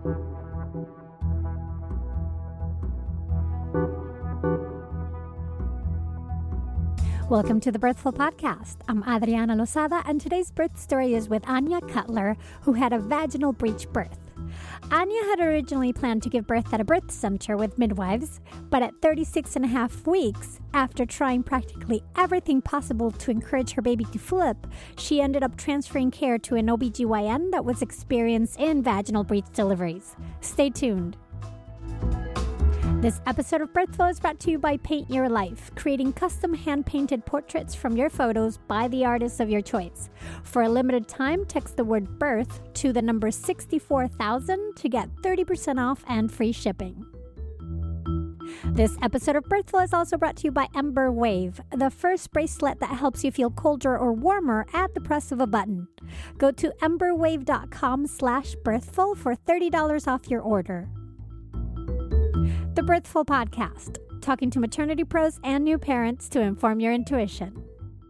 Welcome to the Birthful Podcast. I'm Adriana Lozada, and today's birth story is with Anya Cutler, who had a vaginal breech birth. Anya had originally planned to give birth at a birth center with midwives, but at 36 and a half weeks, after trying practically everything possible to encourage her baby to flip, she ended up transferring care to an OBGYN that was experienced in vaginal breech deliveries. Stay tuned. This episode of Birthful is brought to you by Paint Your Life, creating custom hand-painted portraits from your photos by the artists of your choice. For a limited time, text the word birth to the number 64,000 to get 30% off and free shipping. This episode of Birthful is also brought to you by Ember Wave, the first bracelet that helps you feel colder or warmer at the press of a button. Go to emberwave.com/birthful for $30 off your order. The Birthful Podcast, talking to maternity pros and new parents to inform your intuition.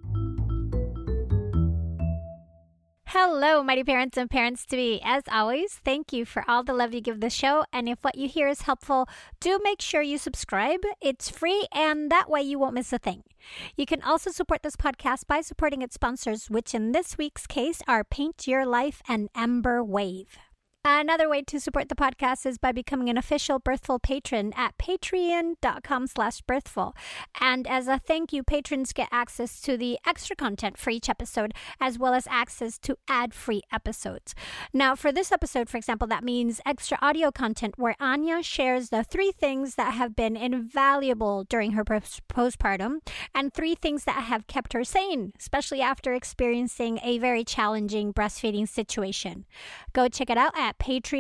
Hello, mighty parents and parents-to-be. As always, thank you for all the love you give the show. And if what you hear is helpful, do make sure you subscribe. It's free, and that way you won't miss a thing. You can also support this podcast by supporting its sponsors, which in this week's case are Paint Your Life and Ember Wave. Another way to support the podcast is by becoming an official Birthful patron at patreon.com/birthful. And as a thank you, patrons get access to the extra content for each episode, as well as access to ad-free episodes. Now, for this episode, for example, that means extra audio content where Anya shares the 3 things that have been invaluable during her postpartum and 3 things that have kept her sane, especially after experiencing a very challenging breastfeeding situation. Go check it out at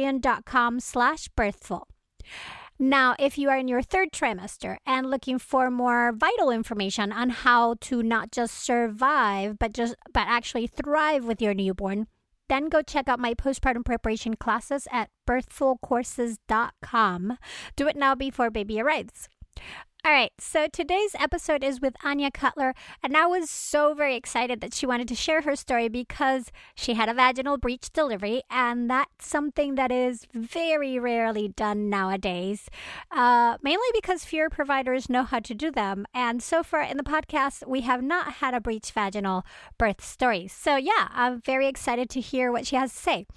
patreon.com/birthful. Now, if you are in your 3rd trimester and looking for more vital information on how to not just survive, but actually thrive with your newborn, then go check out my postpartum preparation classes at birthfulcourses.com. Do it now before baby arrives. All right, so today's episode is with Anya Cutler, and I was so very excited that she wanted to share her story because she had a vaginal breech delivery, and that's something that is very rarely done nowadays, mainly because fewer providers know how to do them. And so far in the podcast, we have not had a breech vaginal birth story. So yeah, I'm very excited to hear what she has to say.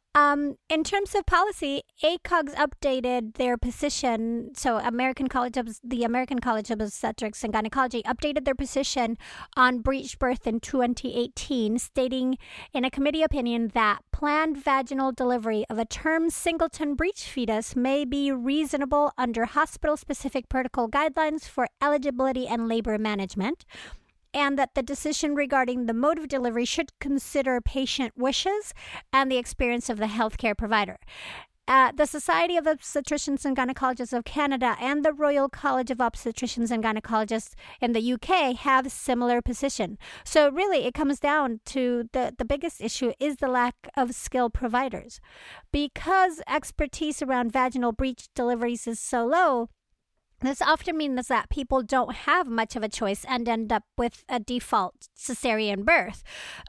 In terms of policy, ACOG's updated their position. So the American College of Obstetrics and Gynecology updated their position on breech birth in 2018, stating in a committee opinion that planned vaginal delivery of a term singleton breech fetus may be reasonable under hospital-specific protocol guidelines for eligibility and labor management, and that the decision regarding the mode of delivery should consider patient wishes and the experience of the healthcare provider. The Society of Obstetricians and Gynecologists of Canada and the Royal College of Obstetricians and Gynecologists in the UK have similar position. So really, it comes down to the biggest issue is the lack of skilled providers. Because expertise around vaginal breech deliveries is so low, this often means that people don't have much of a choice and end up with a default cesarean birth.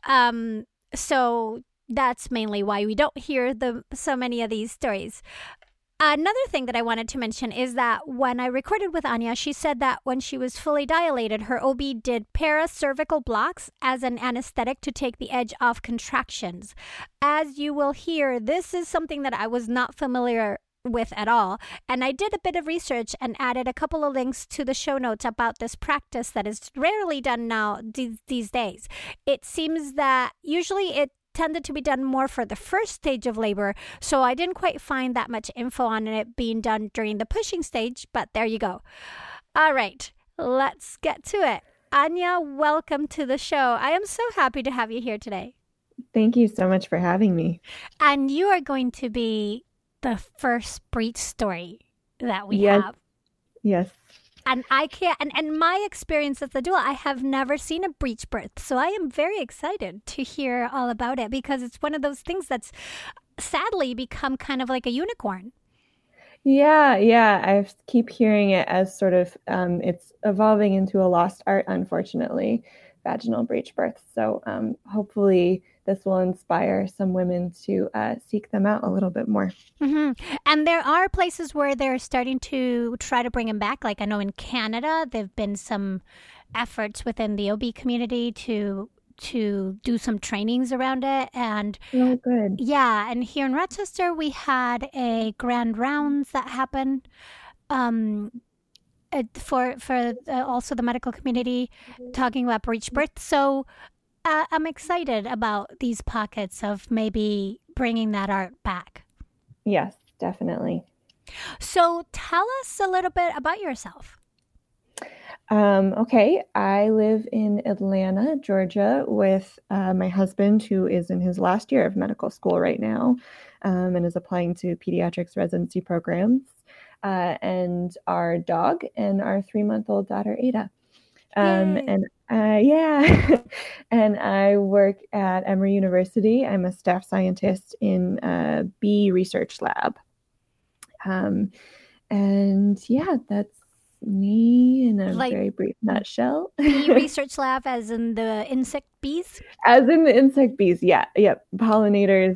So that's mainly why we don't hear so many of these stories. Another thing that I wanted to mention is that when I recorded with Anya, she said that when she was fully dilated, her OB did paracervical blocks as an anesthetic to take the edge off contractions. As you will hear, this is something that I was not familiar with at all, and I did a bit of research and added a couple of links to the show notes about this practice that is rarely done now these days. It seems that usually it tended to be done more for the first stage of labor, so I didn't quite find that much info on it being done during the pushing stage, but there you go. All right, let's get to it. Anya, welcome to the show. I am so happy to have you here today. Thank you so much for having me. And you are going to be the first breech story that we have. Yes. And I can't, and my experience as a doula, I have never seen a breech birth. So I am very excited to hear all about it because it's one of those things that's sadly become kind of like a unicorn. Yeah. I keep hearing it as sort of, it's evolving into a lost art, unfortunately, vaginal breech birth. So hopefully this will inspire some women to seek them out a little bit more. Mm-hmm. And there are places where they're starting to try to bring them back. Like I know in Canada, there've been some efforts within the OB community to do some trainings around it. And Oh, good. yeah, and here in Rochester, we had a grand rounds that happened um, for also the medical community talking about breech birth. So I'm excited about these pockets of maybe bringing that art back. Yes, definitely. So tell us a little bit about yourself. Okay, I live in Atlanta, Georgia, with my husband, who is in his last year of medical school right now, and is applying to pediatrics residency programs, and our dog and our 3-month-old daughter, Ada. And yeah, and I work at Emory University. I'm a staff scientist in a bee research lab. And yeah, that's me in a Like very brief nutshell. bee research lab, as in the insect bees? As in the insect bees, yeah, yep, pollinators.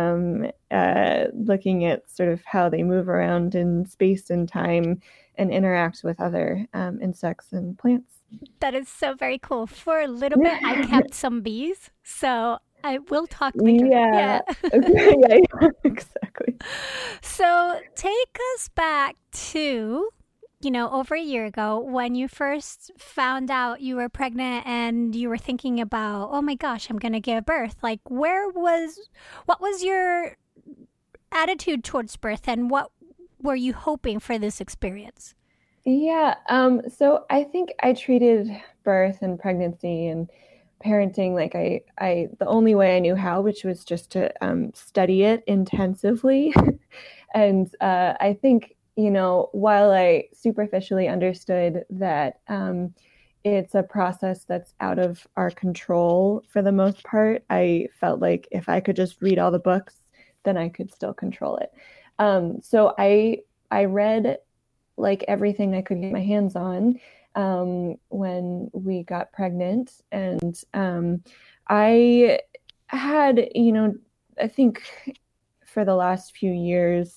Looking at sort of how they move around in space and time and interact with other insects and plants. That is so very cool. For a little bit, I kept some bees, so I will talk later. Yeah. Yeah, exactly. So take us back to, over a year ago when you first found out you were pregnant and you were thinking about, oh my gosh, I'm going to give birth. Like, what was your attitude towards birth and what were you hoping for this experience? Yeah. So I think I treated birth and pregnancy and parenting like the only way I knew how, which was just to study it intensively. And I think, while I superficially understood that it's a process that's out of our control for the most part, I felt like if I could just read all the books, then I could still control it. So I read like everything I could get my hands on when we got pregnant. And I had, I think for the last few years,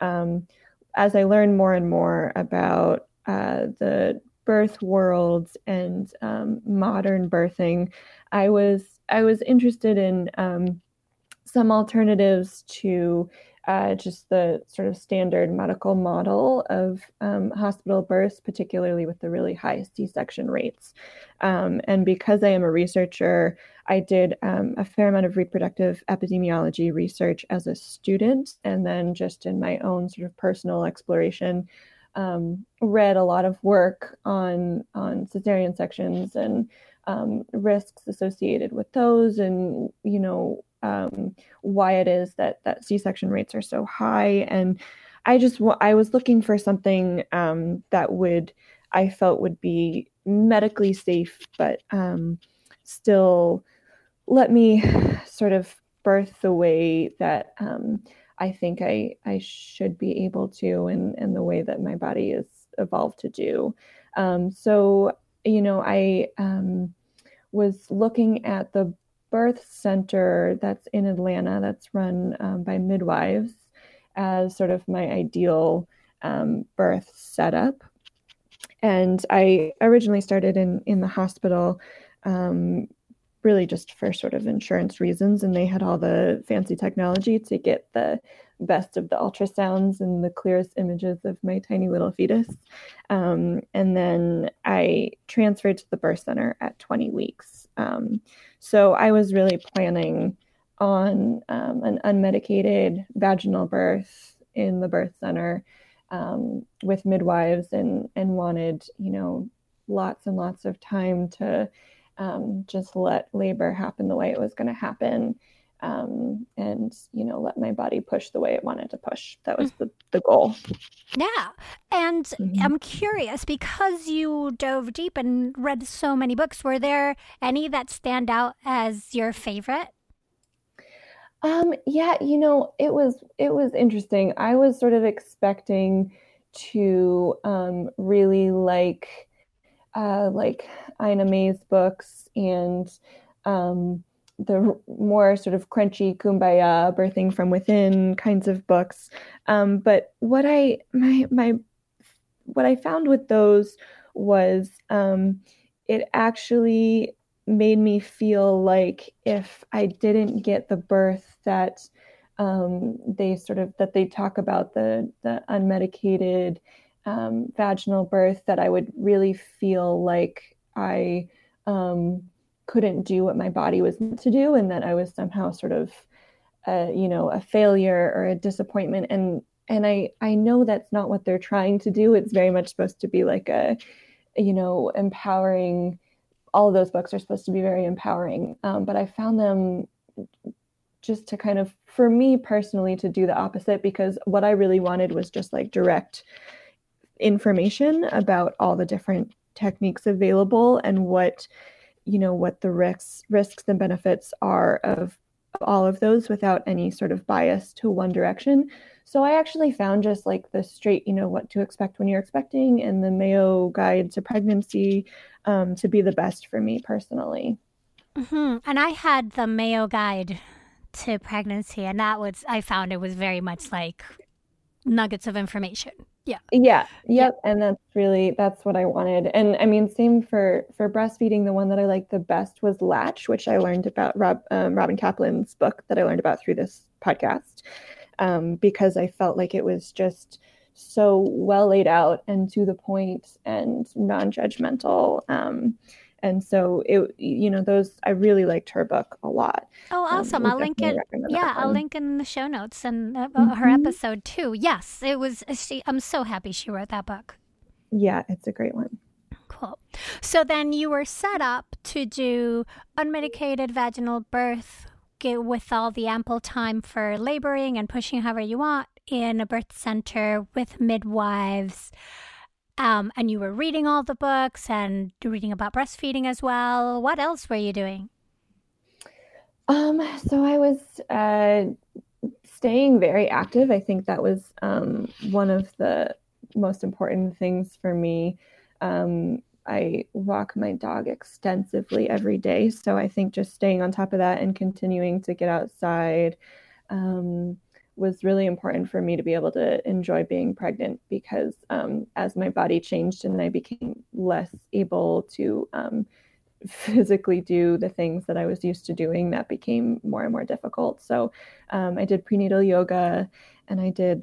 as I learned more and more about the birth world and modern birthing, I was interested in some alternatives to just the sort of standard medical model of hospital births, particularly with the really high C-section rates. And because I am a researcher, I did a fair amount of reproductive epidemiology research as a student, and then just in my own sort of personal exploration, read a lot of work on cesarean sections and risks associated with those, and why it is that C-section rates are so high. And I was looking for something that I felt would be medically safe, but still let me sort of birth the way that I think I should be able to, and the way that my body is evolved to do. So I was looking at the birth center that's in Atlanta that's run by midwives as sort of my ideal birth setup. And I originally started in the hospital really just for sort of insurance reasons, and they had all the fancy technology to get the best of the ultrasounds and the clearest images of my tiny little fetus. And then I transferred to the birth center at 20 weeks. So I was really planning on an unmedicated vaginal birth in the birth center with midwives, and wanted, lots and lots of time to just let labor happen the way it was going to happen. And let my body push the way it wanted to push. That was the goal. Yeah. And I'm curious, because you dove deep and read so many books, were there any that stand out as your favorite? Yeah, it was interesting. I was sort of expecting to really like Ina May's books and the more sort of crunchy kumbaya birthing from within kinds of books. But what I found with those was it actually made me feel like if I didn't get the birth that they talk about, the unmedicated vaginal birth, that I would really feel like I couldn't do what my body was meant to do, and that I was somehow sort of a failure or a disappointment. And I know that's not what they're trying to do. It's very much supposed to be like a empowering. All of those books are supposed to be very empowering, but I found them just to kind of, for me personally, to do the opposite, because what I really wanted was just like direct information about all the different techniques available and what the risks and benefits are of all of those without any sort of bias to one direction. So I actually found just like the straight, what to expect when you're expecting, and the Mayo Guide to Pregnancy to be the best for me personally. Mm-hmm. And I had the Mayo Guide to Pregnancy, and I found it was very much like nuggets of information. Yeah. Yeah. Yep. And that's what I wanted. And I mean, same for breastfeeding. The one that I liked the best was Latch, which I learned about Robin Kaplan's book that I learned about through this podcast, because I felt like it was just so well laid out and to the point and non-judgmental. And so I really liked her book a lot. Oh, awesome. I'll link it. Yeah, I'll link in the show notes and her episode too. Yes, it was. I'm so happy she wrote that book. Yeah, it's a great one. Cool. So then you were set up to do unmedicated vaginal birth with all the ample time for laboring and pushing however you want in a birth center with midwives. And you were reading all the books and reading about breastfeeding as well. What else were you doing? So I was staying very active. I think that was one of the most important things for me. I walk my dog extensively every day. So I think just staying on top of that and continuing to get outside was really important for me to be able to enjoy being pregnant, because as my body changed and I became less able to physically do the things that I was used to doing, that became more and more difficult. So I did prenatal yoga, and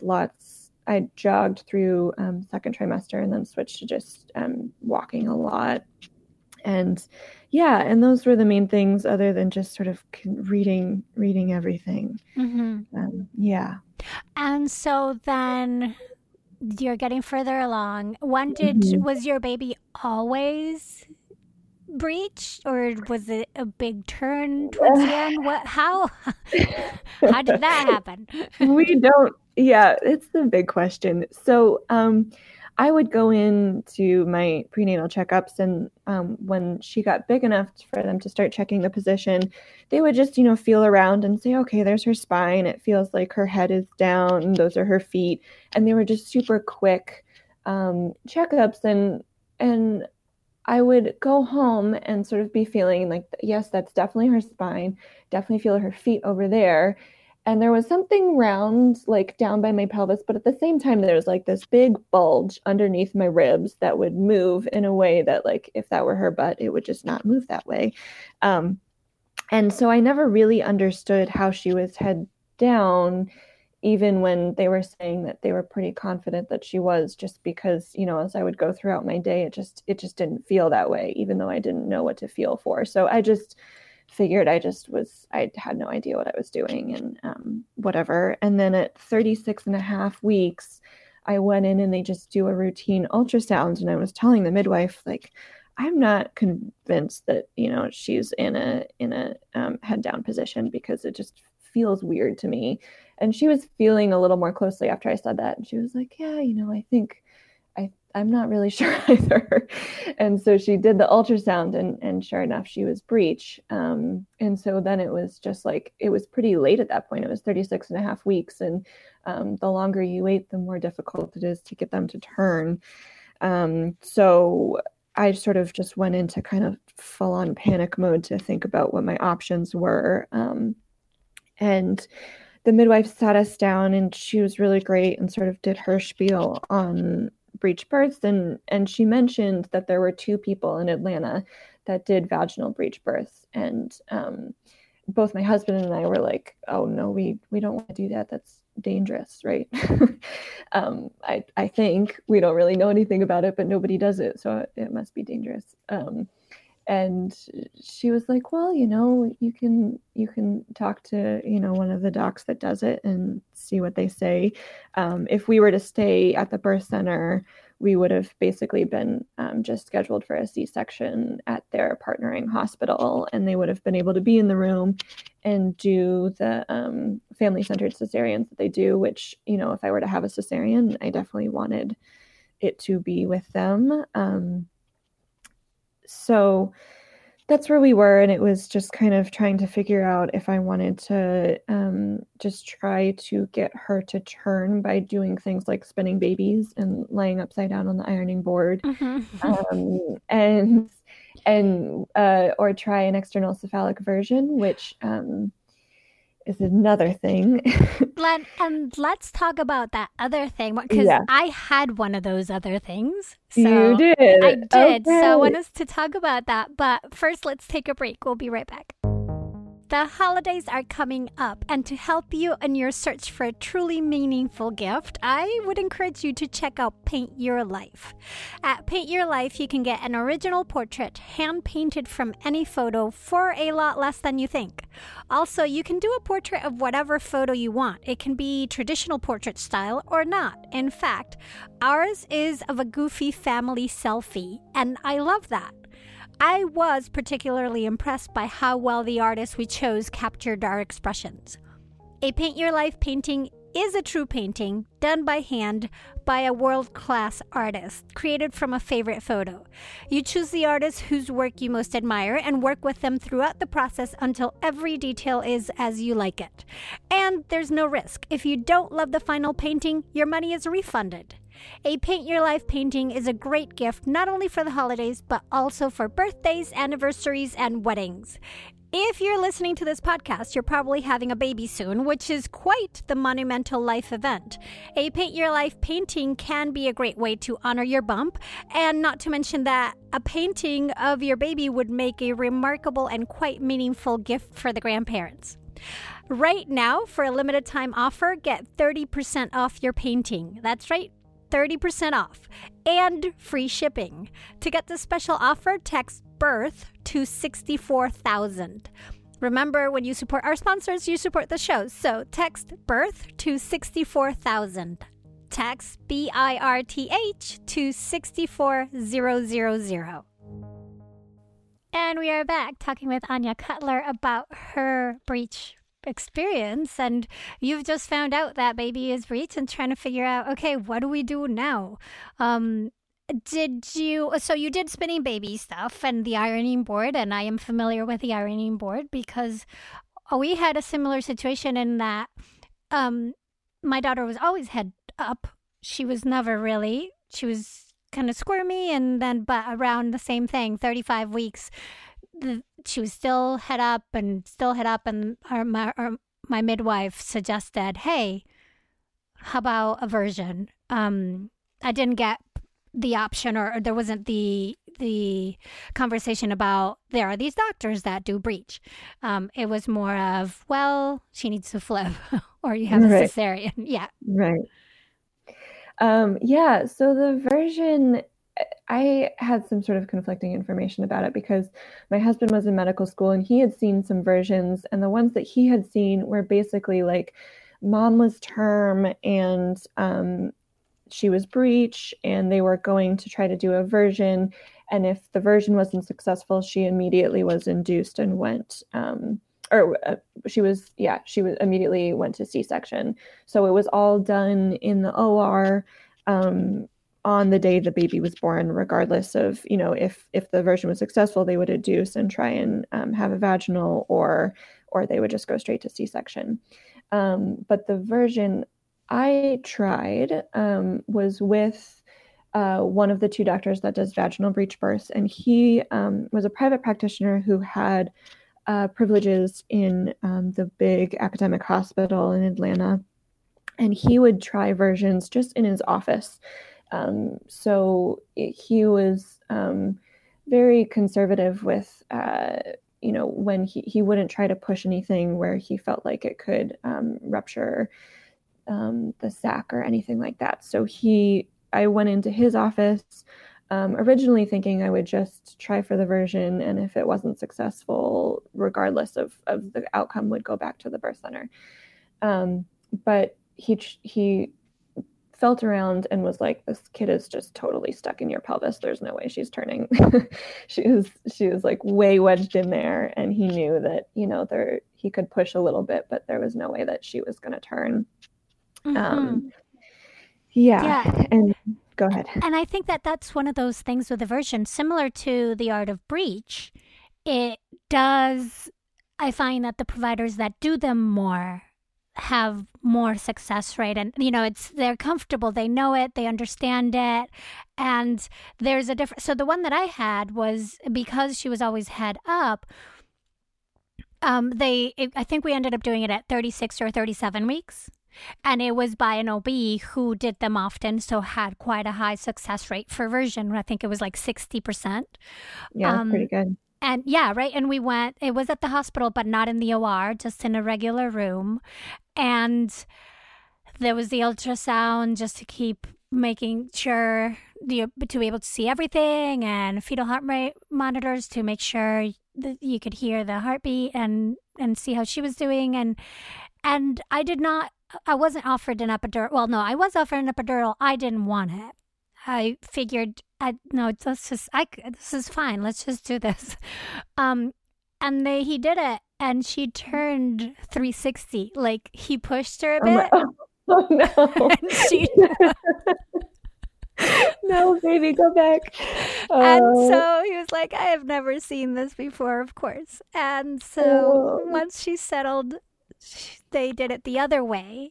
I jogged through second trimester, and then switched to just walking a lot. And those were the main things, other than just sort of reading everything. Mm-hmm. Yeah. And so then you're getting further along. Was your baby always breech, or was it a big turn towards the end? How did that happen? We don't. Yeah, it's the big question. So I would go into my prenatal checkups, and when she got big enough for them to start checking the position, they would just, feel around and say, okay, there's her spine. It feels like her head is down. Those are her feet. And they were just super quick checkups. And I would go home and sort of be feeling like, yes, that's definitely her spine. Definitely feel her feet over there. And there was something round, like down by my pelvis, but at the same time, there was like this big bulge underneath my ribs that would move in a way that, like, if that were her butt, it would just not move that way. And so I never really understood how she was head down, even when they were saying that they were pretty confident that she was, just because, as I would go throughout my day, it just didn't feel that way, even though I didn't know what to feel for. So I just figured I had no idea what I was doing, and whatever. And then at 36 and a half weeks, I went in and they just do a routine ultrasound. And I was telling the midwife, like, I'm not convinced that, she's in a head down position, because it just feels weird to me. And she was feeling a little more closely after I said that. And she was like, yeah, I think I'm not really sure either. And so she did the ultrasound, and sure enough, she was breech. And so then it was just like, it was pretty late at that point. It was 36 and a half weeks. And the longer you wait, the more difficult it is to get them to turn. So I sort of just went into kind of full on panic mode to think about what my options were. And the midwife sat us down, and she was really great and sort of did her spiel on breech births. And she mentioned that there were 2 people in Atlanta that did vaginal breech births. And both my husband and I were like, oh no, we don't want to do that. That's dangerous, right? I think we don't really know anything about it, but nobody does it, so it must be dangerous. And she was like, well, you can talk to, one of the docs that does it and see what they say. If we were to stay at the birth center, we would have basically been just scheduled for a C-section at their partnering hospital, and they would have been able to be in the room and do the family-centered cesareans that they do, which, if I were to have a cesarean, I definitely wanted it to be with them. So that's where we were, and it was just kind of trying to figure out if I wanted to just try to get her to turn by doing things like spinning babies and laying upside down on the ironing board, or try an external cephalic version, which is another thing. And let's talk about that other thing, because I had one of those other things. So you did? I did. Okay. So I want us to talk about that. But first, let's take a break. We'll be right back. The holidays are coming up, and to help you in your search for a truly meaningful gift, I would encourage you to check out Paint Your Life. At Paint Your Life, you can get an original portrait hand-painted from any photo for a lot less than you think. Also, you can do a portrait of whatever photo you want. It can be traditional portrait style or not. In fact, ours is of a goofy family selfie, and I love that. I was particularly impressed by how well the artists we chose captured our expressions. A Paint Your Life painting is a true painting done by hand by a world-class artist, created from a favorite photo. You choose the artist whose work you most admire and work with them throughout the process until every detail is as you like it. And there's no risk. If you don't love the final painting, your money is refunded. A Paint Your Life painting is a great gift not only for the holidays, but also for birthdays, anniversaries, and weddings. If you're listening to this podcast, you're probably having a baby soon, which is quite the monumental life event. A Paint Your Life painting can be a great way to honor your bump, and not to mention that a painting of your baby would make a remarkable and quite meaningful gift for the grandparents. Right now, for a limited time offer, get 30% off your painting. That's right. 30% off and free shipping. To get this special offer, text BIRTH to 64,000. Remember, when you support our sponsors, you support the show. So text BIRTH to 64,000. Text BIRTH to 64000. And we are back talking with Anya Cutler about her breech experience, and you've just found out that baby is breech and trying to figure out, okay, what do we do now? So you did spinning baby stuff and the ironing board, and I am familiar with the ironing board because we had a similar situation in that my daughter was always head up. She was never really, she was kind of squirmy, but around the same thing, 35 weeks, she was still head up, and my midwife suggested, hey, how about a version? I didn't get the option, or there wasn't the conversation about there are these doctors that do breech. It was more of, well, she needs to flip or you have a cesarean. Yeah. Right. So the version, I had some sort of conflicting information about it because my husband was in medical school and he had seen some versions, and the ones that he had seen were basically like mom was term and she was breech, and they were going to try to do a version, and if the version wasn't successful, she immediately was induced and went she immediately went to C-section. So it was all done in the OR on the day the baby was born, regardless of, if the version was successful, they would induce and try and have a vaginal, or they would just go straight to C-section. But the version I tried was with one of the two doctors that does vaginal breech births, and he was a private practitioner who had privileges in the big academic hospital in Atlanta, and he would try versions just in his office. So he was very conservative with, when he wouldn't try to push anything where he felt like it could rupture the sac or anything like that. So I went into his office originally thinking I would just try for the version, and if it wasn't successful, regardless of the outcome, would go back to the birth center. But he felt around and was like, this kid is just totally stuck in your pelvis. There's no way she's turning. she was like way wedged in there, and he knew that, he could push a little bit, but there was no way that she was going to turn. Mm-hmm. Yeah. And go ahead. And I think that that's one of those things with aversion, similar to the art of breech. It does, I find that the providers that do them more have more success rate, and they're comfortable, they know it, they understand it, and there's a difference. So the one that I had was, because she was always head up, I think we ended up doing it at 36 or 37 weeks. And it was by an OB who did them often, so had quite a high success rate for version. I think it was like 60%. Yeah, pretty good. And yeah, right. And it was at the hospital, but not in the OR, just in a regular room. And there was the ultrasound just to keep making sure to be able to see everything, and fetal heart rate monitors to make sure that you could hear the heartbeat and see how she was doing. And I wasn't offered an epidural. Well, no, I was offered an epidural. I didn't want it. I figured, this is fine. Let's just do this. And he did it, and she turned 360. Like, he pushed her a bit. Oh no! And she no, baby, go back. And so he was like, I have never seen this before, of course. And so once she settled, they did it the other way.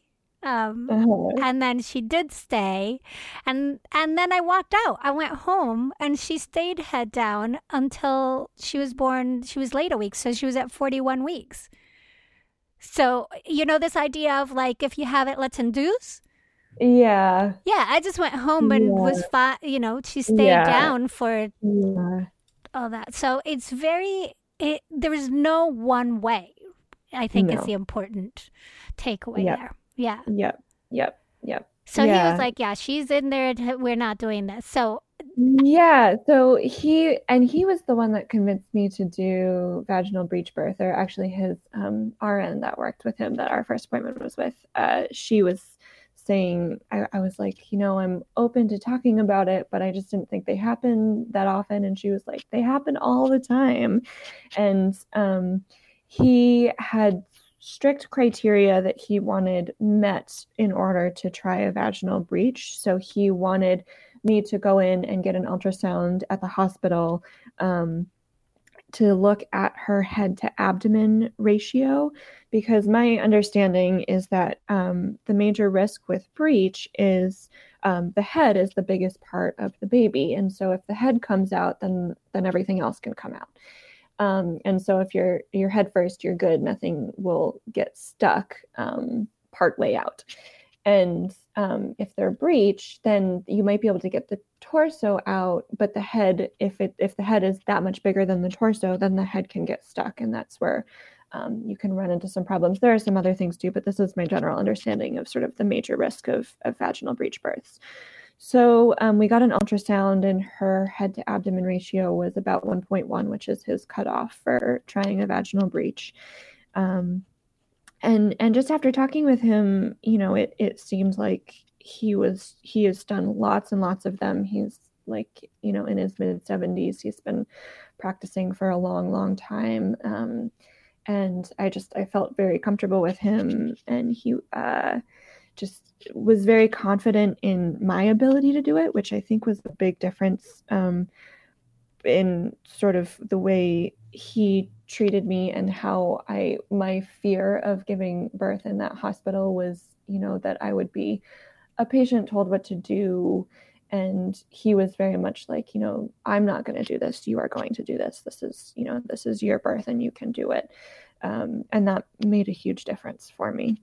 And then she did stay, and then I walked out. I went home, and she stayed head down until she was born. She was late a week, so she was at 41 weeks. So, this idea of like, if you have it, let's induce. Yeah. Yeah, I just went home and was fine. She stayed down for all that. So it's there is no one way, I think, is the important takeaway there. Yeah. Yep. So he was like, yeah, she's in there. We're not doing this. So yeah. So he was the one that convinced me to do vaginal breech birth, or actually his RN that worked with him that our first appointment was with. She was saying, I was like, I'm open to talking about it, but I just didn't think they happen that often. And she was like, they happen all the time. And he had strict criteria that he wanted met in order to try a vaginal breech. So he wanted me to go in and get an ultrasound at the hospital to look at her head to abdomen ratio, because my understanding is that the major risk with breech is the head is the biggest part of the baby. And so if the head comes out, then everything else can come out. And so if you're head first, you're good. Nothing will get stuck part way out. And if they're breech, then you might be able to get the torso out, but the head, if the head is that much bigger than the torso, then the head can get stuck, and that's where you can run into some problems. There are some other things too, but this is my general understanding of sort of the major risk of vaginal breech births. So we got an ultrasound, and her head to abdomen ratio was about 1.1, which is his cutoff for trying a vaginal breech. And just after talking with him, it seems like he has done lots and lots of them. He's like, in his mid 70s, he's been practicing for a long, long time. And I felt very comfortable with him, and he just was very confident in my ability to do it, which I think was a big difference in sort of the way he treated me, and how my fear of giving birth in that hospital was, that I would be a patient told what to do, And he was very much like, I'm not going to do this. You are going to do this. This is your birth and you can do it. And that made a huge difference for me.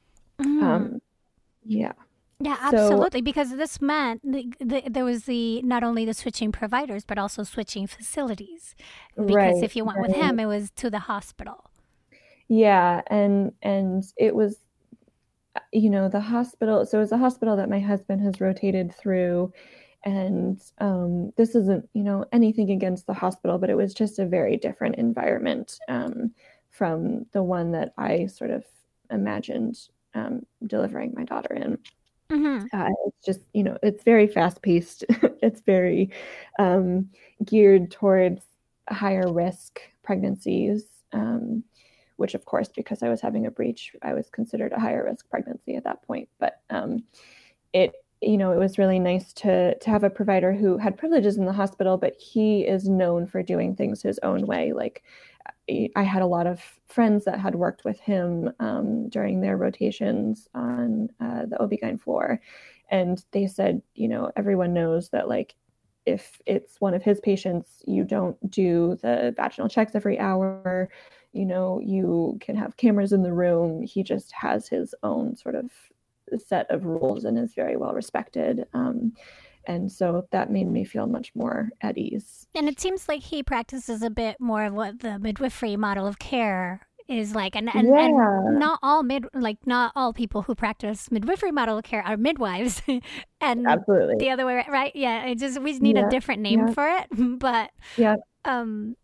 Yeah. Yeah, So, absolutely. Because this meant there was not only the switching providers, but also switching facilities. Because right. if you went with him, it was to the hospital. Yeah. And it was, the hospital. So it was a hospital that my husband has rotated through. And this isn't, anything against the hospital, but it was just a very different environment from the one that I sort of imagined delivering my daughter in. It's just, it's very fast paced. It's very geared towards higher risk pregnancies, which of course, because I was having a breech, I was considered a higher risk pregnancy at that point. But it was really nice to have a provider who had privileges in the hospital, but he is known for doing things his own way. Like, I had a lot of friends that had worked with him during their rotations on the OB-GYN floor. And they said, everyone knows that, like, if it's one of his patients, you don't do the vaginal checks every hour. You can have cameras in the room. He just has his own sort of set of rules and is very well respected. And so that made me feel much more at ease. And it seems like he practices a bit more of what the midwifery model of care is like. And not all people who practice midwifery model of care are midwives. And absolutely. The other way, right? Yeah. We just need a different name for it. But yeah. And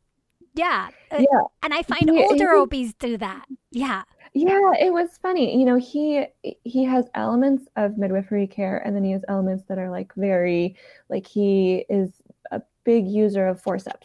I find older OBs do that. Yeah. Yeah, it was funny. He has elements of midwifery care, and then he has elements that are like very, like, he is a big user of forceps,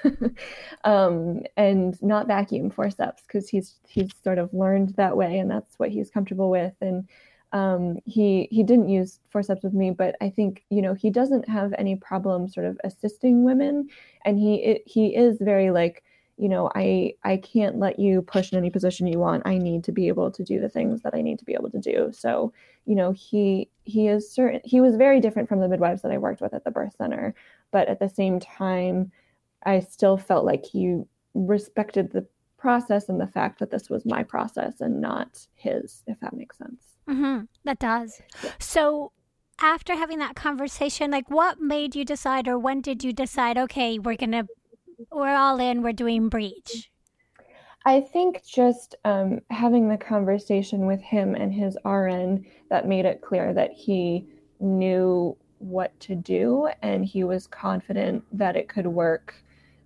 and not vacuum forceps, because he's sort of learned that way, and that's what he's comfortable with. And he didn't use forceps with me, but I think he doesn't have any problem sort of assisting women, and he is very like, I can't let you push in any position you want. I need to be able to do the things that I need to be able to do. So, he was very different from the midwives that I worked with at the birth center, but at the same time, I still felt like he respected the process and the fact that this was my process and not his, if that makes sense. Mm-hmm. That does. Yeah. So after having that conversation, like, what made you decide, or when did you decide, okay, we're all in, we're doing breech? I think just having the conversation with him and his RN, that made it clear that he knew what to do and he was confident that it could work,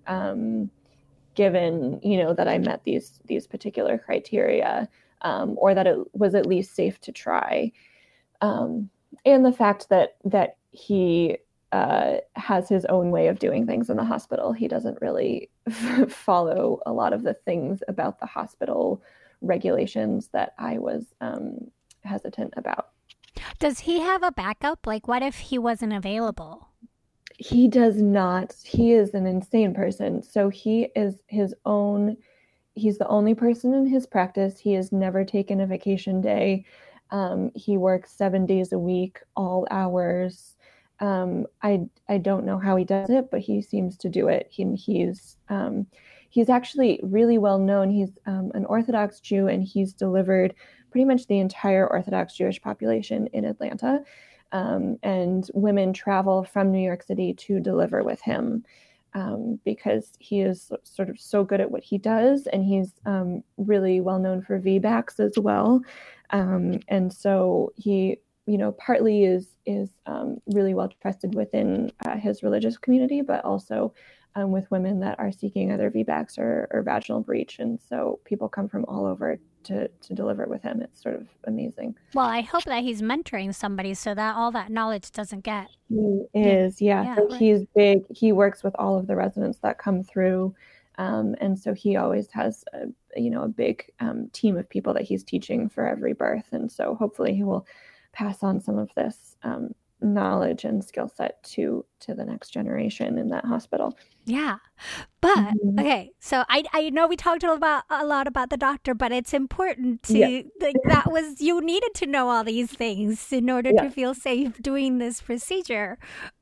given, that I met these particular criteria, or that it was at least safe to try. And the fact that he has his own way of doing things in the hospital. He doesn't really follow a lot of the things about the hospital regulations that I was hesitant about. Does he have a backup? Like, what if he wasn't available? He does not. He is an insane person. So he is he's the only person in his practice. He has never taken a vacation day. He works 7 days a week, all hours. I don't know how he does it, but he seems to do it. He's actually really well known. He's an Orthodox Jew, and he's delivered pretty much the entire Orthodox Jewish population in Atlanta. And women travel from New York City to deliver with him, because he is sort of so good at what he does, and he's really well known for VBACs as well. And so he, partly is really well trusted within his religious community, but also with women that are seeking either VBACs or vaginal breech. And so people come from all over to deliver with him. It's sort of amazing. Well, I hope that he's mentoring somebody so that all that knowledge doesn't get. He is, yeah. So right. He's big. He works with all of the residents that come through. And so he always has a big team of people that he's teaching for every birth. And so hopefully he will pass on some of this knowledge and skill set to the next generation in that hospital. Yeah. But okay, so I know we talked a lot about the doctor, but it's important to you needed to know all these things in order to feel safe doing this procedure.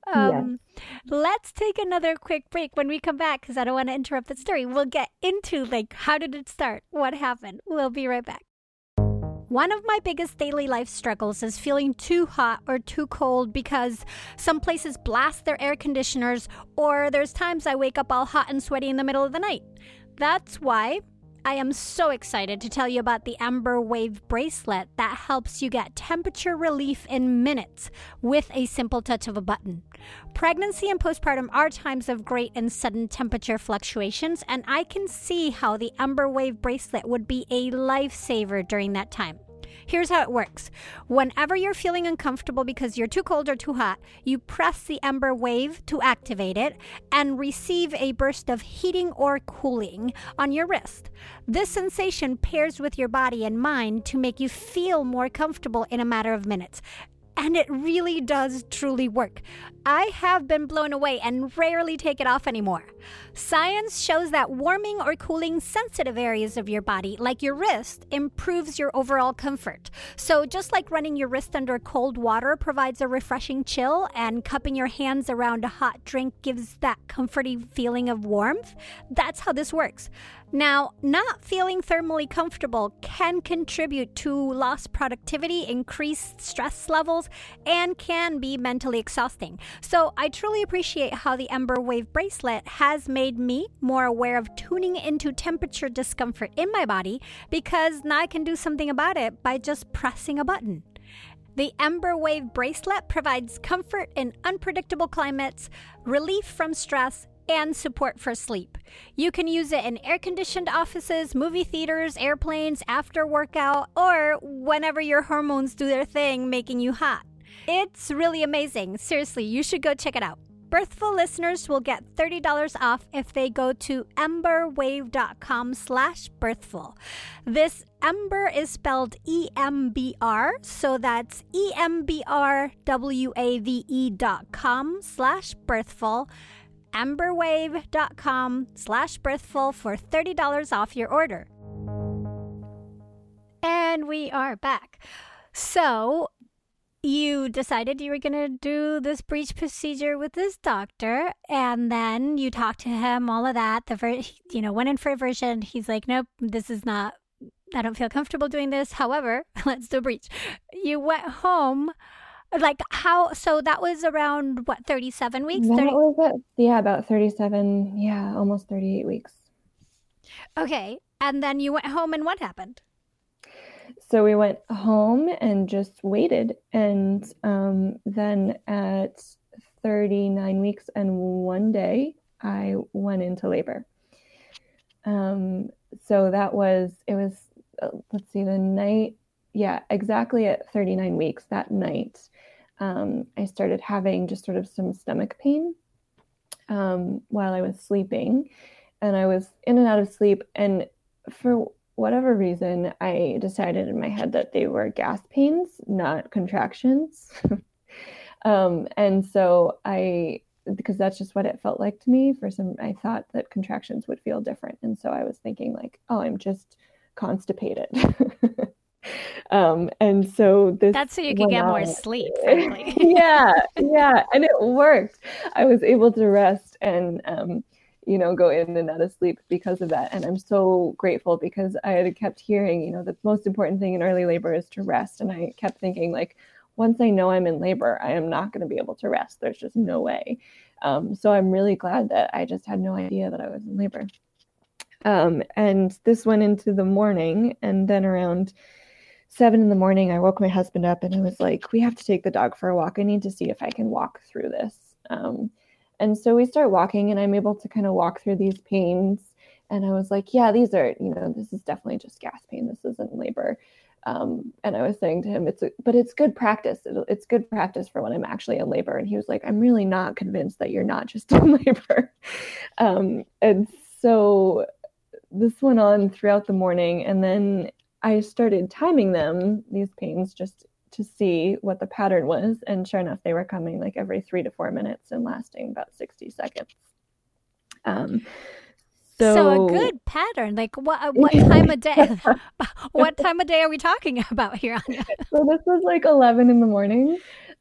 Let's take another quick break. When we come back, because I don't want to interrupt the story, we'll get into how did it start? What happened? We'll be right back. One of my biggest daily life struggles is feeling too hot or too cold because some places blast their air conditioners, or there's times I wake up all hot and sweaty in the middle of the night. That's why I am so excited to tell you about the Embr Wave bracelet that helps you get temperature relief in minutes with a simple touch of a button. Pregnancy and postpartum are times of great and sudden temperature fluctuations, and I can see how the Embr Wave bracelet would be a lifesaver during that time. Here's how it works. Whenever you're feeling uncomfortable because you're too cold or too hot, you press the Embr Wave to activate it and receive a burst of heating or cooling on your wrist. This sensation pairs with your body and mind to make you feel more comfortable in a matter of minutes. And it really does truly work. I have been blown away and rarely take it off anymore. Science shows that warming or cooling sensitive areas of your body, like your wrist, improves your overall comfort. So just like running your wrist under cold water provides a refreshing chill, and cupping your hands around a hot drink gives that comforting feeling of warmth, that's how this works. Now, not feeling thermally comfortable can contribute to lost productivity, increased stress levels, and can be mentally exhausting. So I truly appreciate how the Embr Wave bracelet has made me more aware of tuning into temperature discomfort in my body, because now I can do something about it by just pressing a button. The Embr Wave bracelet provides comfort in unpredictable climates, relief from stress, and support for sleep. You can use it in air-conditioned offices, movie theaters, airplanes, after workout, or whenever your hormones do their thing making you hot. It's really amazing. Seriously, you should go check it out. Birthful listeners will get $30 off if they go to embrwave.com/birthful. This Embr is spelled EMBR, so that's embrwave.com/birthful. embrwave.com/birthful for $30 off your order. And we are back. So you decided you were going to do this breech procedure with this doctor, and then you talked to him, all of that. Went in for a version. He's like, nope, this is not, I don't feel comfortable doing this. However, let's do a breech. You went home. So that was around, 37 weeks? That was it. Yeah, about 37, almost 38 weeks. Okay, and then you went home, and what happened? So we went home and just waited, and then at 39 weeks and 1 day, I went into labor. So the night, exactly at 39 weeks, that night, I started having just sort of some stomach pain while I was sleeping, and I was in and out of sleep, and for whatever reason, I decided in my head that they were gas pains, not contractions. And so because that's just what it felt like to me, I thought that contractions would feel different. And so I was thinking I'm just constipated. And so that's so you could get more sleep, frankly. yeah. And it worked. I was able to rest and, go in and out of sleep because of that. And I'm so grateful, because I had kept hearing, the most important thing in early labor is to rest. And I kept thinking, once I know I'm in labor, I am not going to be able to rest. There's just no way. So I'm really glad that I just had no idea that I was in labor. And this went into the morning, and then around 7 a.m, I woke my husband up, and I was like, we have to take the dog for a walk. I need to see if I can walk through this. And so we start walking, and I'm able to kind of walk through these pains. And I was like, yeah, these are, this is definitely just gas pain. This isn't labor. And I was saying to him, but it's good practice. It's good practice for when I'm actually in labor. And he was like, I'm really not convinced that you're not just in labor. And so this went on throughout the morning. And then I started timing these pains, just to see what the pattern was. And sure enough, they were coming like every 3 to 4 minutes and lasting about 60 seconds. So a good pattern. Like what time of day? What time of day are we talking about here, Anya? So this was like 11 in the morning.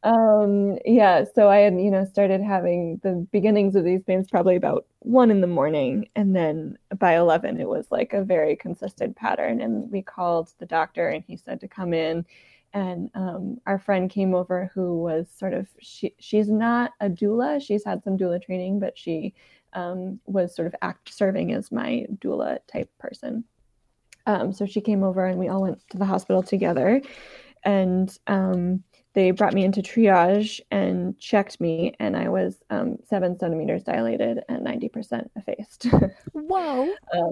So I had, started having the beginnings of these pains probably about 1 in the morning. And then by 11, it was like a very consistent pattern. And we called the doctor and he said to come in. And our friend came over who was sort of, she's not a doula. She's had some doula training, but she was sort of serving as my doula type person. So she came over and we all went to the hospital together. And they brought me into triage and checked me, and I was 7 centimeters dilated and 90% effaced. Whoa.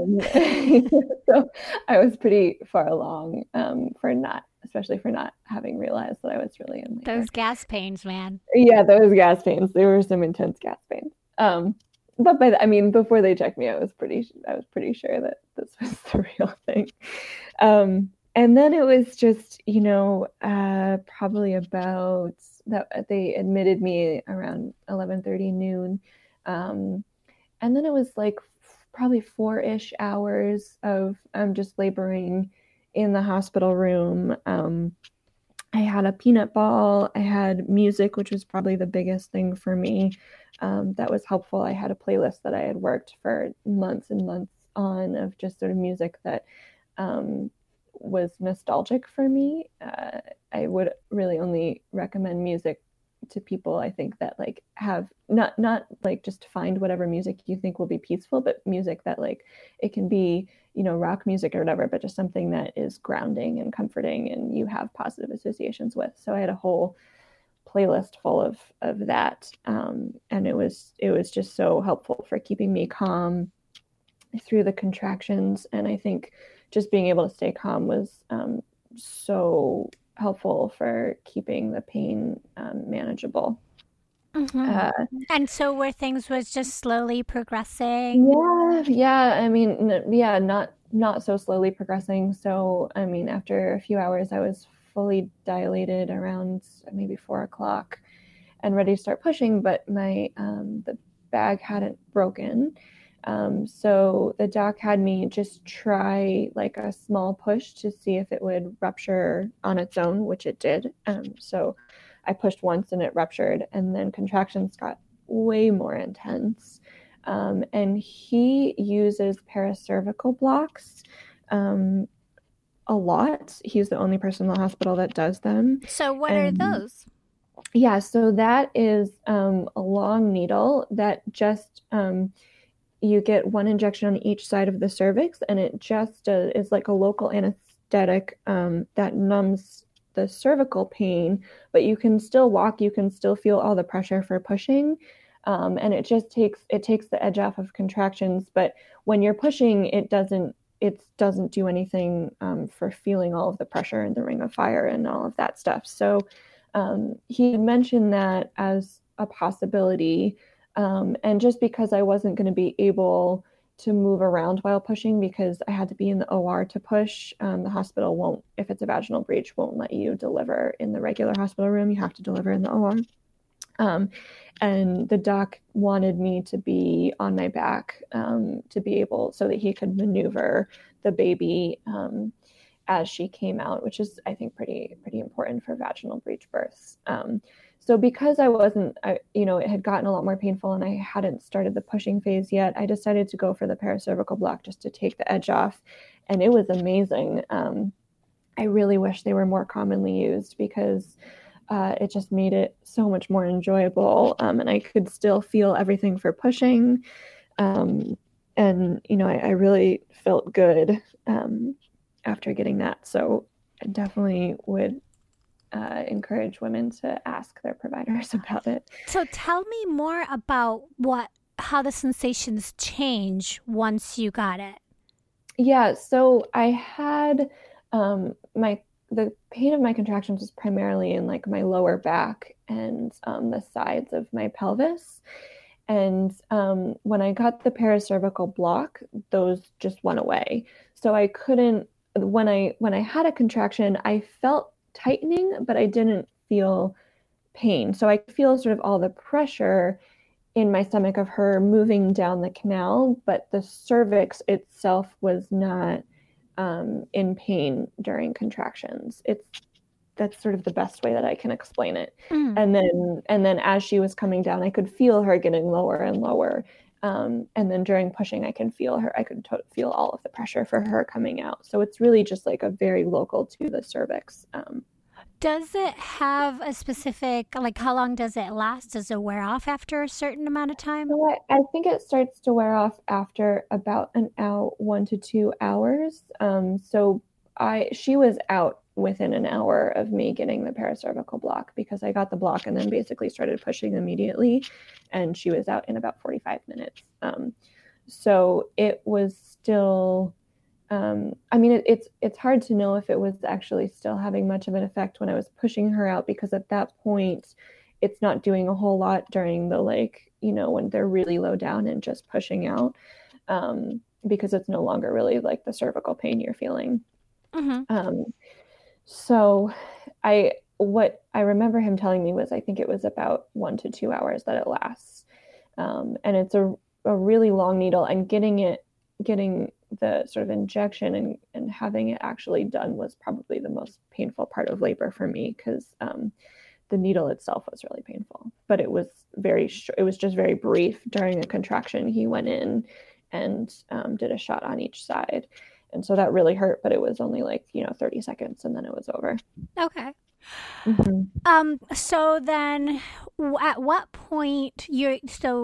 So I was pretty far along especially for not having realized that I was really in labor. Those gas pains, man. Yeah, those gas pains. They were some intense gas pains. But before they checked me, I was pretty sure that this was the real thing. And then it was just, probably about that they admitted me around 11:30 noon. And then it was like probably 4-ish hours of just laboring in the hospital room. I had a peanut ball. I had music, which was probably the biggest thing for me. That was helpful. I had a playlist that I had worked for months and months on of just sort of music that was nostalgic for me. I would really only recommend music to people, I think, that like have not like just find whatever music you think will be peaceful, but music that like it can be, rock music or whatever, but just something that is grounding and comforting and you have positive associations with. So I had a whole playlist full of that. And it was just so helpful for keeping me calm through the contractions. And I think just being able to stay calm was so helpful for keeping the pain manageable. Mm-hmm. And so where things was just slowly progressing? Not so slowly progressing. So, after a few hours, I was fully dilated around maybe 4 o'clock and ready to start pushing, but my the bag hadn't broken. So the doc had me just try like a small push to see if it would rupture on its own, which it did. So I pushed once and it ruptured, and then contractions got way more intense. And he uses paracervical blocks a lot. He's the only person in the hospital that does them. So what are those? Yeah, so that is a long needle that just you get one injection on each side of the cervix, and it just is like a local anesthetic that numbs the cervical pain, but you can still walk, you can still feel all the pressure for pushing, and it takes the edge off of contractions. But when you're pushing, it doesn't do anything for feeling all of the pressure in the ring of fire and all of that stuff. So he mentioned that as a possibility. And just because I wasn't going to be able to move around while pushing because I had to be in the OR to push, the hospital won't, if it's a vaginal breach, won't let you deliver in the regular hospital room. You have to deliver in the OR. And the doc wanted me to be on my back to be able so that he could maneuver the baby as she came out, which is, I think, pretty important for vaginal breech births. So because it had gotten a lot more painful and I hadn't started the pushing phase yet, I decided to go for the paracervical block just to take the edge off. And it was amazing. I really wish they were more commonly used because it just made it so much more enjoyable. And I could still feel everything for pushing. And, I really felt good after getting that. So I definitely would encourage women to ask their providers about it. So tell me more about how the sensations change once you got it. Yeah, so I had the pain of my contractions was primarily in like my lower back and the sides of my pelvis. And when I got the paracervical block, those just went away. So I couldn't, when I had a contraction, I felt tightening, but I didn't feel pain. So I could feel sort of all the pressure in my stomach of her moving down the canal, but the cervix itself was not in pain during contractions. That's sort of the best way that I can explain it. And then as she was coming down, I could feel her getting lower and lower. And then during pushing, I could feel all of the pressure for her coming out. So it's really just like a very local to the cervix. Does it have a specific, like, how long does it last? Does it wear off after a certain amount of time? So I think it starts to wear off after about an hour, 1 to 2 hours. She was out within an hour of me getting the paracervical block, because I got the block and then basically started pushing immediately, and she was out in about 45 minutes. So it was still, it's hard to know if it was actually still having much of an effect when I was pushing her out, because at that point it's not doing a whole lot during the, like, when they're really low down and just pushing out, because it's no longer really like the cervical pain you're feeling. So what I remember him telling me was, I think it was about 1 to 2 hours that it lasts. And it's a really long needle, and getting the sort of injection and having it actually done was probably the most painful part of labor for me, because the needle itself was really painful, but it was just very brief. During a contraction, he went in and did a shot on each side. And so that really hurt, but it was only like, 30 seconds, and then it was over. Okay. Mm-hmm. So then at what point he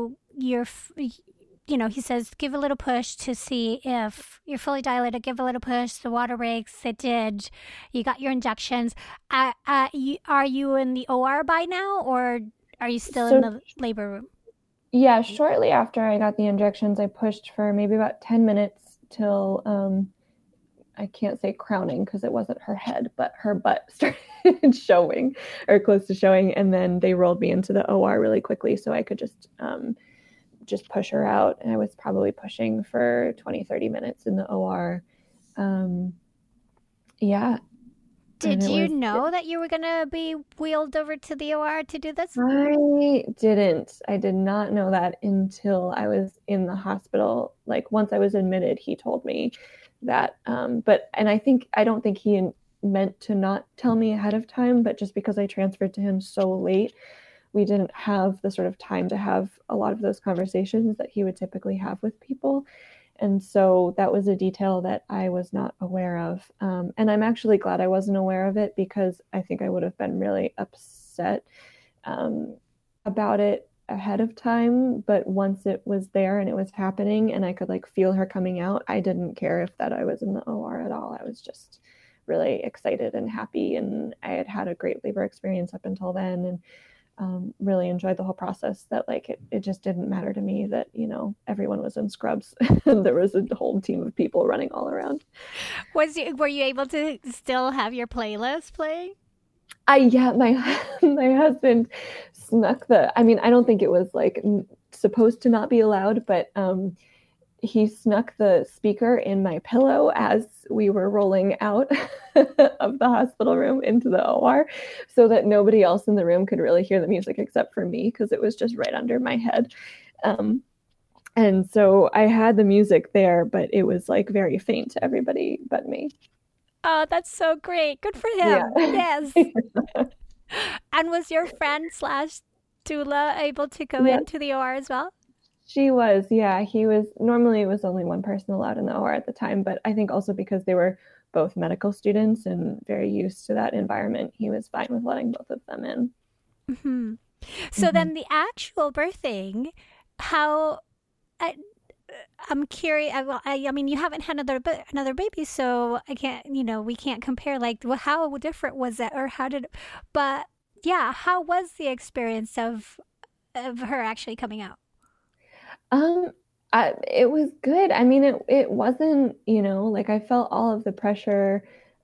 says, give a little push to see if you're fully dilated, give a little push, the water breaks, it did, you got your injections. Are you in the OR by now, or are you still in the labor room? Yeah, shortly after I got the injections, I pushed for maybe about 10 minutes till, I can't say crowning because it wasn't her head, but her butt started showing, or close to showing. And then they rolled me into the OR really quickly so I could just push her out. And I was probably pushing for 20, 30 minutes in the OR. Yeah. Did you know that you were going to be wheeled over to the OR to do this? I didn't. I did not know that until I was in the hospital. Like, once I was admitted, he told me that. I don't think he meant to not tell me ahead of time, but just because I transferred to him so late, we didn't have the sort of time to have a lot of those conversations that he would typically have with people. And so that was a detail that I was not aware of. And I'm actually glad I wasn't aware of it, because I think I would have been really upset about it ahead of time. But once it was there and it was happening and I could like feel her coming out, I didn't care if that I was in the OR at all. I was just really excited and happy. And I had had a great labor experience up until then, and really enjoyed the whole process. That like it just didn't matter to me that everyone was in scrubs and there was a whole team of people running all around. Were you able to still have your playlist playing? Yeah, my husband snuck I don't think it was like supposed to not be allowed, but he snuck the speaker in my pillow as we were rolling out of the hospital room into the OR, so that nobody else in the room could really hear the music except for me, because it was just right under my head. And so I had the music there, but it was like very faint to everybody but me. Oh, that's so great. Good for him. Yeah. Yes. And was your friend / doula able to go into the OR as well? She was, yeah. Normally it was only one person allowed in the OR at the time, but I think also because they were both medical students and very used to that environment, he was fine with letting both of them in. Mm-hmm. So then the actual birthing, how... I'm curious. I mean, you haven't had another baby, so I can't. We can't compare. Like, how different was it, or But yeah, how was the experience of her actually coming out? It was good. I mean, it wasn't. Like I felt all of the pressure.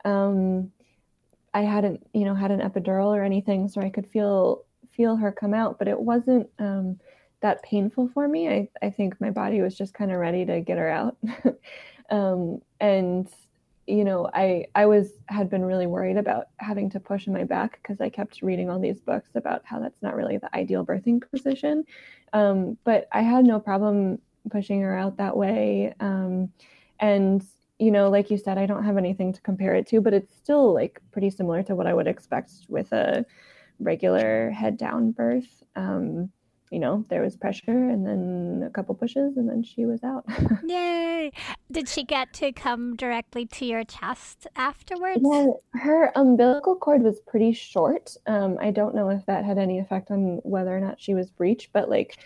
I hadn't, had an epidural or anything, so I could feel her come out, but it wasn't that painful for me. I think my body was just kind of ready to get her out. And I had been really worried about having to push in my back because I kept reading all these books about how that's not really the ideal birthing position. But I had no problem pushing her out that way. And, like you said, I don't have anything to compare it to, but it's still like pretty similar to what I would expect with a regular head down birth. There was pressure and then a couple pushes and then she was out. Yay! Did she get to come directly to your chest afterwards? Yeah, her umbilical cord was pretty short. I don't know if that had any effect on whether or not she was breech, but like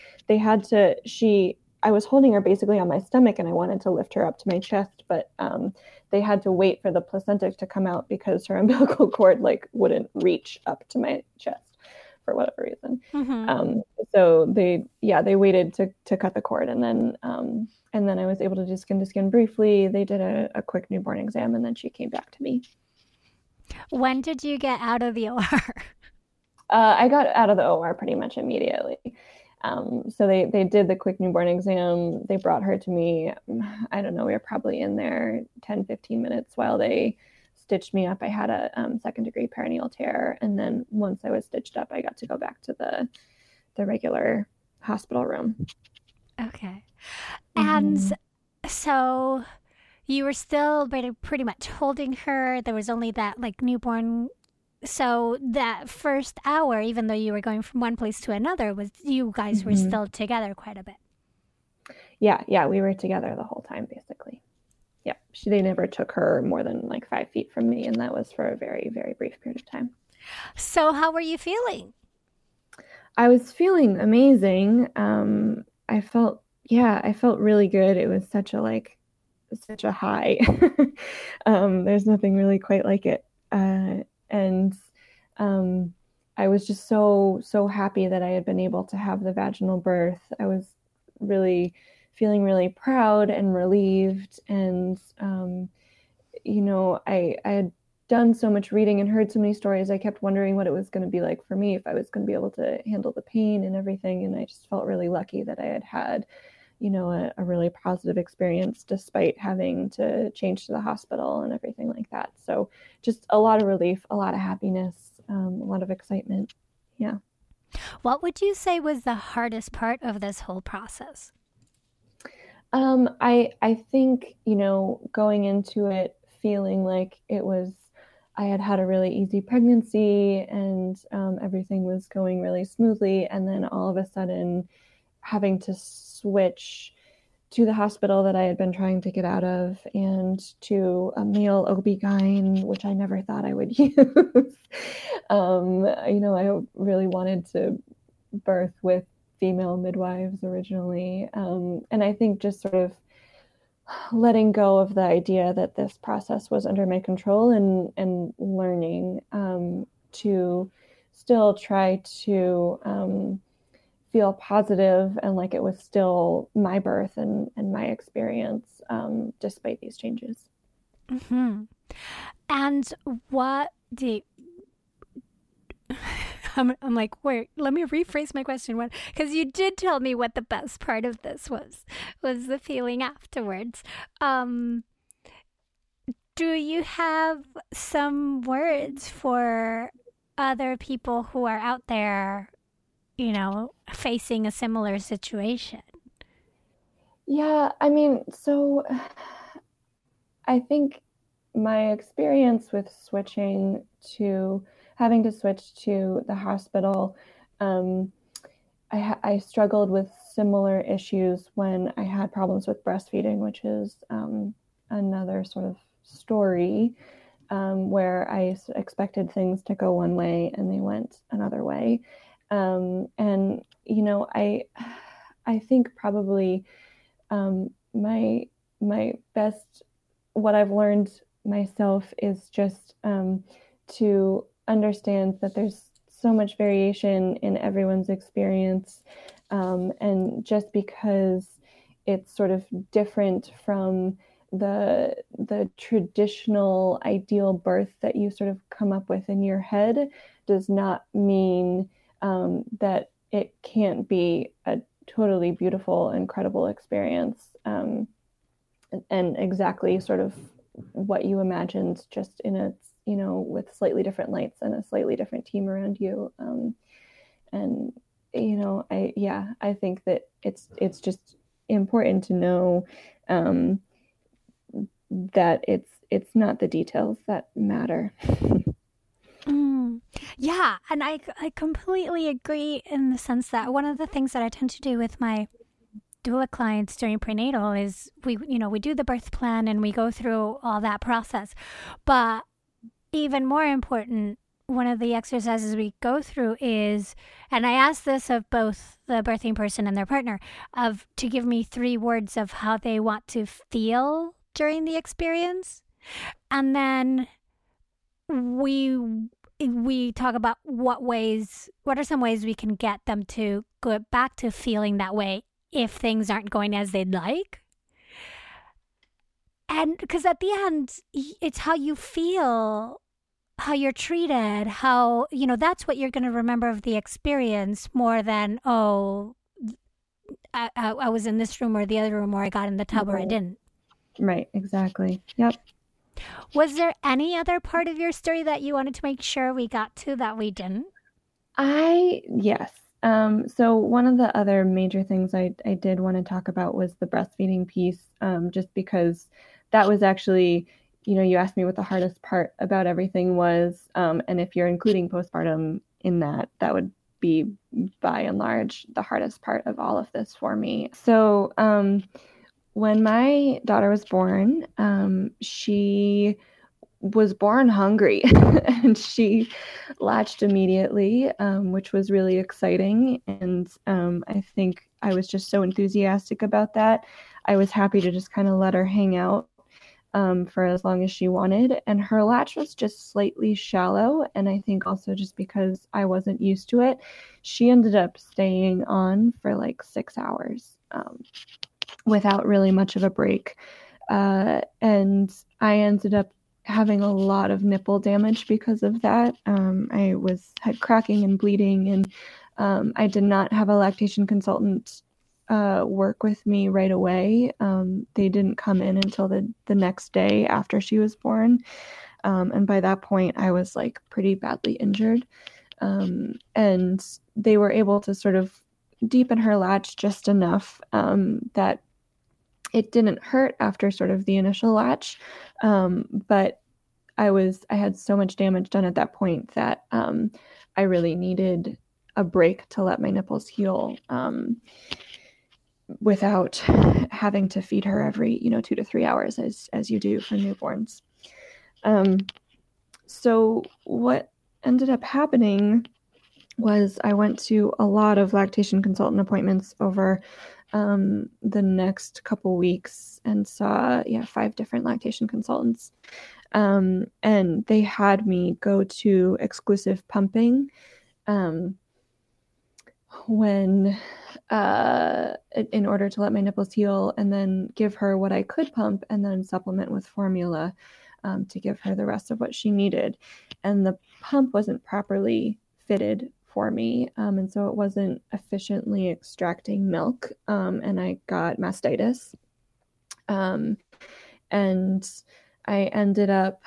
I was holding her basically on my stomach and I wanted to lift her up to my chest, but they had to wait for the placenta to come out because her umbilical cord like wouldn't reach up to my chest for whatever reason. Mm-hmm. So they waited to cut the cord and then I was able to do skin to skin briefly. They did a quick newborn exam and then she came back to me. When did you get out of the OR? I got out of the OR pretty much immediately. So they did the quick newborn exam. They brought her to me. I don't know, we were probably in there 10, 15 minutes while they stitched me up. I had a second degree perineal tear. And then once I was stitched up, I got to go back to the regular hospital room. Okay. And so you were still pretty much holding her. There was only that like newborn. So that first hour, even though you were going from one place to another, was you guys were still together quite a bit. Yeah, we were together the whole time, basically. Yeah, they never took her more than like 5 feet from me, and that was for a very, very brief period of time. So how were you feeling? I was feeling amazing. I felt really good. It was such a high. There's nothing really quite like it. And I was just so happy that I had been able to have the vaginal birth. I was really feeling really proud and relieved. And, I had done so much reading and heard so many stories. I kept wondering what it was going to be like for me, if I was going to be able to handle the pain and everything. And I just felt really lucky that I had a really positive experience despite having to change to the hospital and everything like that. So just a lot of relief, a lot of happiness, a lot of excitement. Yeah. What would you say was the hardest part of this whole process? I think, going into it feeling like I had a really easy pregnancy and everything was going really smoothly. And then all of a sudden having to switch to the hospital that I had been trying to get out of and to a male OB-GYN, which I never thought I would use. I really wanted to birth with female midwives originally. And I think just sort of letting go of the idea that this process was under my control and learning to still try to feel positive and like it was still my birth and my experience despite these changes. Mm-hmm. And what do I'm like, wait, let me rephrase my question. Because you did tell me what the best part of this was the feeling afterwards. Do you have some words for other people who are out there, facing a similar situation? Yeah, I mean, so I think my experience with having to switch to the hospital, I struggled with similar issues when I had problems with breastfeeding, which is another sort of story where I expected things to go one way and they went another way. And I think probably my best, what I've learned myself is just to understand that there's so much variation in everyone's experience, and just because it's sort of different from the traditional ideal birth that you sort of come up with in your head does not mean that it can't be a totally beautiful, incredible experience, and exactly sort of what you imagined, just in a, with slightly different lights and a slightly different team around you. And I think that it's just important to know that it's not the details that matter. Yeah, and I completely agree in the sense that one of the things that I tend to do with my doula clients during prenatal is we do the birth plan and we go through all that process. But even more important, one of the exercises we go through is, and I ask this of both the birthing person and their partner, to give me 3 words of how they want to feel during the experience. And then we talk about what are some ways we can get them to go back to feeling that way if things aren't going as they'd like. And because at the end, it's how you feel, how you're treated, how, that's what you're going to remember of the experience more than, I was in this room or the other room, or I got in the tub or I didn't. Right, exactly. Yep. Was there any other part of your story that you wanted to make sure we got to that we didn't? Yes. So one of the other major things I did want to talk about was the breastfeeding piece, just because that was actually, you asked me what the hardest part about everything was. And if you're including postpartum in that would be by and large the hardest part of all of this for me. So, when my daughter was born, she was born hungry and she latched immediately, which was really exciting. And I think I was just so enthusiastic about that. I was happy to just kind of let her hang out for as long as she wanted. And her latch was just slightly shallow. And I think also just because I wasn't used to it, she ended up staying on for like 6 hours. Without really much of a break. And I ended up having a lot of nipple damage because of that. I had cracking and bleeding, and I did not have a lactation consultant work with me right away. They didn't come in until the next day after she was born. And by that point, I was like pretty badly injured. And they were able to sort of deepen her latch just enough that it didn't hurt after sort of the initial latch. But I had so much damage done at that point that I really needed a break to let my nipples heal without having to feed her every 2 to 3 hours as you do for newborns. So what ended up happening was I went to a lot of lactation consultant appointments over the next couple weeks and saw 5 different lactation consultants. And they had me go to exclusive pumping when in order to let my nipples heal, and then give her what I could pump and then supplement with formula to give her the rest of what she needed. And the pump wasn't properly fitted for me, and so it wasn't efficiently extracting milk, and I got mastitis, and I ended up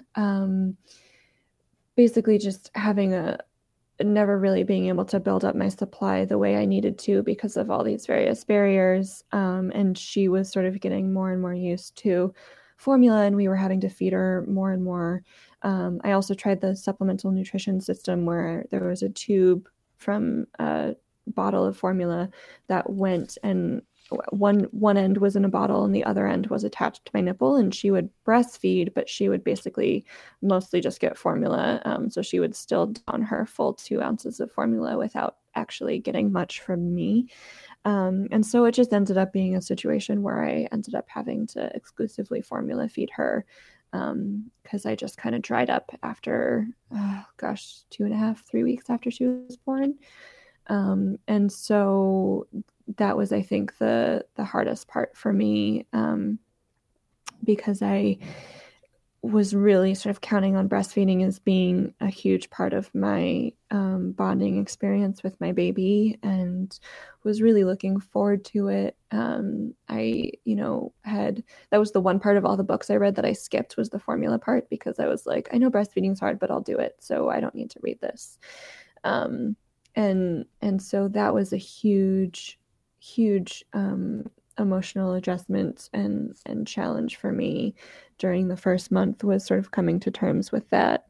basically just having never really being able to build up my supply the way I needed to because of all these various barriers, and she was sort of getting more and more used to formula, and we were having to feed her more and more. I also tried the supplemental nutrition system where there was a tube from a bottle of formula that went, and one end was in a bottle and the other end was attached to my nipple, and she would breastfeed, but she would basically mostly just get formula. So she would still down her full 2 ounces of formula without actually getting much from me. And so it just ended up being a situation where I ended up having to exclusively formula feed her, because I just kind of dried up after, 2.5, 3 weeks after she was born. And so that was, I think, the hardest part for me, because I was really sort of counting on breastfeeding as being a huge part of my bonding experience with my baby, and was really looking forward to it. I, that was the one part of all the books I read that I skipped, was the formula part, because I was like, I know breastfeeding's hard, but I'll do it, so I don't need to read this. And so that was a huge emotional adjustment and challenge for me during the first month, was sort of coming to terms with that.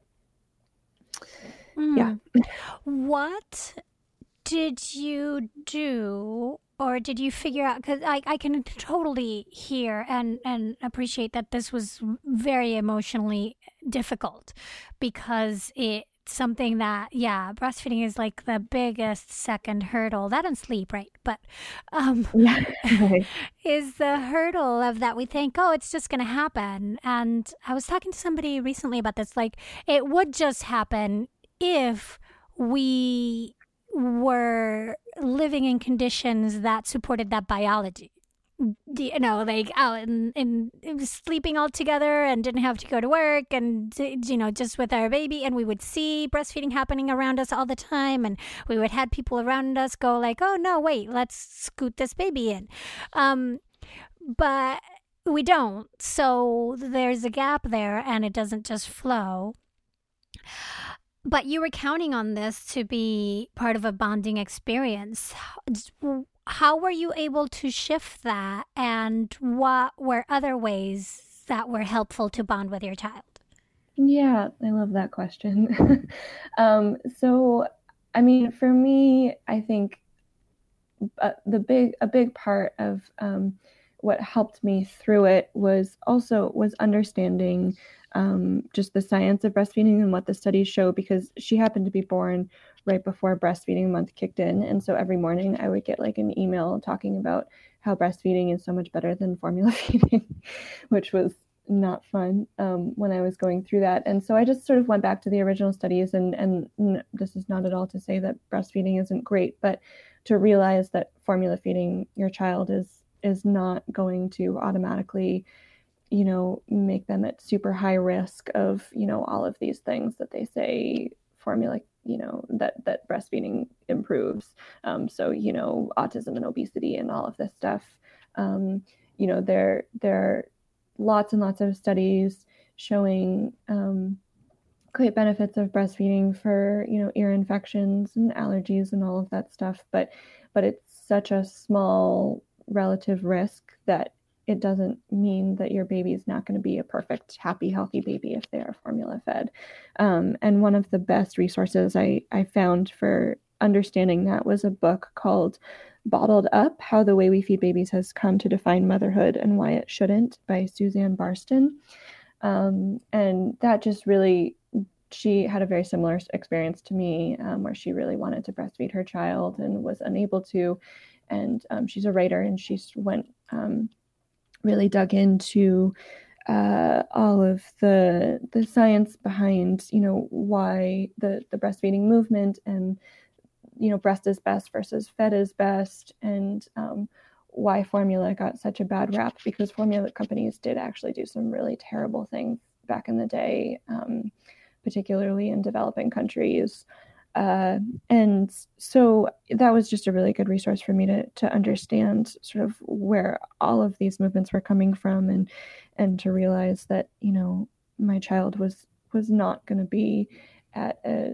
Yeah. What did you do, or did you figure out, because I can totally hear and appreciate that this was very emotionally difficult, because it's something that, breastfeeding is like the biggest second hurdle, that and sleep, right? But is the hurdle of that we think, oh, it's just going to happen. And I was talking to somebody recently about this, like, it would just happen if we were living in conditions that supported that biology. Like out and sleeping all together and didn't have to go to work, and just with our baby, and we would see breastfeeding happening around us all the time, and we would have people around us go like, oh no, wait, let's scoot this baby in, but we don't. So there's a gap there, and it doesn't just flow. But you were counting on this to be part of a bonding experience. How were you able to shift that, and what were other ways that were helpful to bond with your child? Yeah, I love that question. So, I mean, for me, I think a big part of what helped me through it was understanding just the science of breastfeeding and what the studies show, because she happened to be born right before breastfeeding month kicked in. And so every morning I would get like an email talking about how breastfeeding is so much better than formula feeding, which was not fun when I was going through that. And so I just sort of went back to the original studies, and this is not at all to say that breastfeeding isn't great, but to realize that formula feeding your child is not going to automatically make them at super high risk of, all of these things that they say formula, that breastfeeding improves. So, autism and obesity and all of this stuff. There are lots and lots of studies showing great benefits of breastfeeding for, ear infections and allergies and all of that stuff. But it's such a small relative risk that it doesn't mean that your baby is not going to be a perfect, happy, healthy baby if they are formula fed. And one of the best resources I found for understanding that was a book called Bottled Up: How the Way We Feed Babies Has Come to Define Motherhood and Why It Shouldn't, by Suzanne Barston. And that just really, she had a very similar experience to me, where she really wanted to breastfeed her child and was unable to. And she's a writer, and she went really dug into all of the science behind, why the breastfeeding movement and, breast is best versus fed is best, and why formula got such a bad rap, because formula companies did actually do some really terrible things back in the day, particularly in developing countries. And so that was just a really good resource for me to understand sort of where all of these movements were coming from, and to realize that, my child was not going to be at a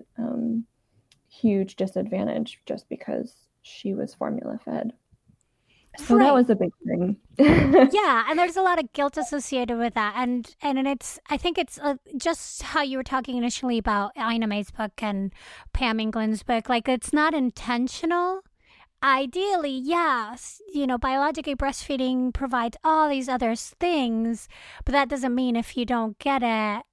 huge disadvantage just because she was formula fed. So that was a big thing. Yeah, and there's a lot of guilt associated with that, and I think it's just how you were talking initially about Ina May's book and Pam England's book. Like, it's not intentional. Ideally, yes, biologically breastfeeding provides all these other things, but that doesn't mean if you don't get it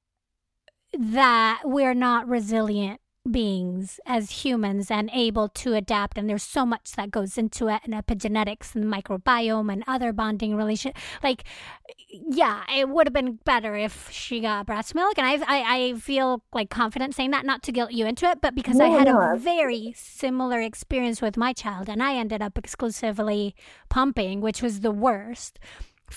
that we're not resilient beings as humans and able to adapt. And there's so much that goes into it, and epigenetics and the microbiome and other bonding relation. Like, yeah, it would have been better if she got breast milk, and I feel like confident saying that, not to guilt you into it, but because I had a very similar experience with my child, and I ended up exclusively pumping, which was the worst.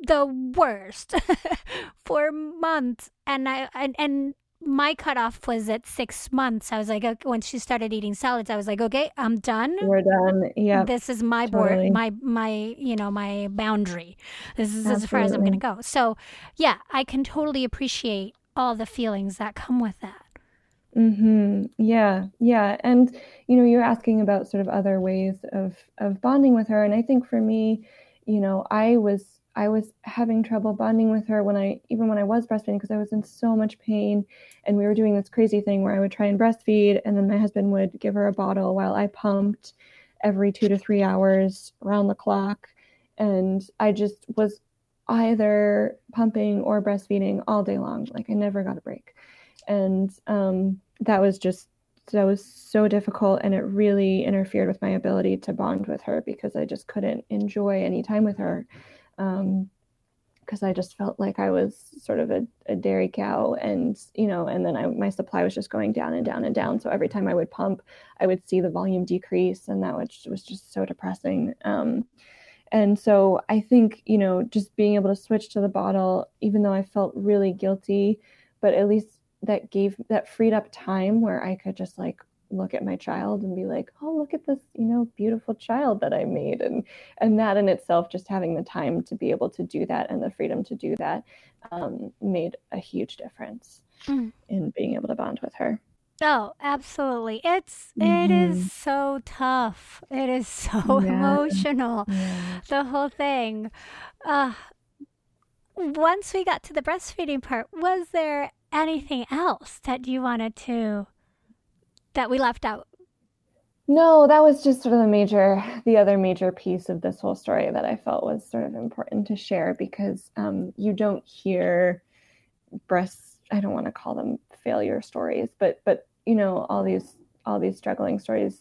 the worst for months. And my cutoff was at 6 months. I was like, okay, when she started eating salads, I was like, okay, I'm done. We're done. Yep. This is my totally. my boundary. This is as far as I'm going to go. So, yeah, I can totally appreciate all the feelings that come with that. Yeah. Yeah. And, you're asking about sort of other ways of bonding with her. And I think for me, I was having trouble bonding with her when I was breastfeeding, because I was in so much pain, and we were doing this crazy thing where I would try and breastfeed, and then my husband would give her a bottle while I pumped every 2 to 3 hours around the clock. And I just was either pumping or breastfeeding all day long. Like, I never got a break. And that was so difficult, and it really interfered with my ability to bond with her, because I just couldn't enjoy any time with her, because I just felt like I was sort of a dairy cow, and and then my supply was just going down and down and down. So every time I would pump, I would see the volume decrease, and that was just so depressing. And so I think, just being able to switch to the bottle, even though I felt really guilty, but at least that freed up time where I could just like look at my child and be like, oh, look at this, beautiful child that I made. And that in itself, just having the time to be able to do that and the freedom to do that, made a huge difference in being able to bond with her. Oh, absolutely. It is so tough. It is so emotional. Yeah. The whole thing. Once we got to the breastfeeding part, was there anything else that you wanted that we left out? No, that was just sort of the other major piece of this whole story that I felt was sort of important to share, because you don't hear I don't want to call them failure stories, but all these struggling stories,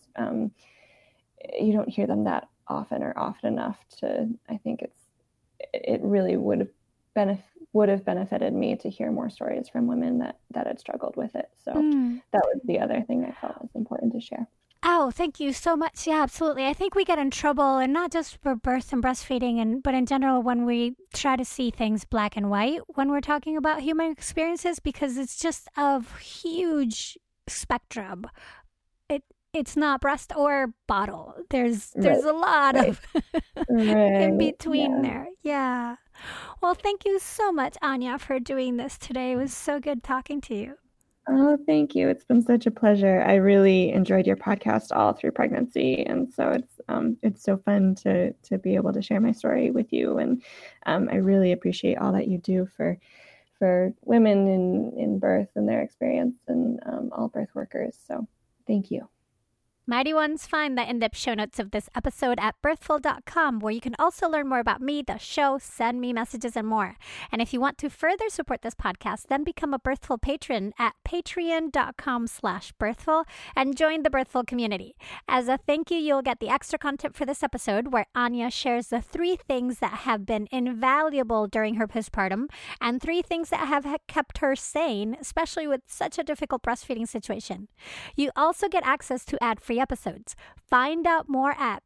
you don't hear them that often or often enough I think it really would have benefited me to hear more stories from women that had struggled with it. So that was the other thing I felt was important to share. Oh, thank you so much. Yeah, absolutely. I think we get in trouble, and not just for birth and breastfeeding, but in general when we try to see things black and white when we're talking about human experiences, because it's just a huge spectrum. It's not breast or bottle. There's a lot of in between there. Yeah. Well, thank you so much, Anya, for doing this today. It was so good talking to you. Oh, thank you. It's been such a pleasure. I really enjoyed your podcast all through pregnancy, and so it's so fun to be able to share my story with you. And I really appreciate all that you do for women in birth and their experience, and all birth workers. So thank you. Mighty Ones, find the in-depth show notes of this episode at birthful.com, where you can also learn more about me, the show, send me messages, and more. And if you want to further support this podcast, then become a Birthful patron at patreon.com/birthful and join the Birthful community. As a thank you, you'll get the extra content for this episode, where Anya shares the 3 things that have been invaluable during her postpartum and 3 things that have kept her sane, especially with such a difficult breastfeeding situation. You also get access to ad-free episodes. Find out more at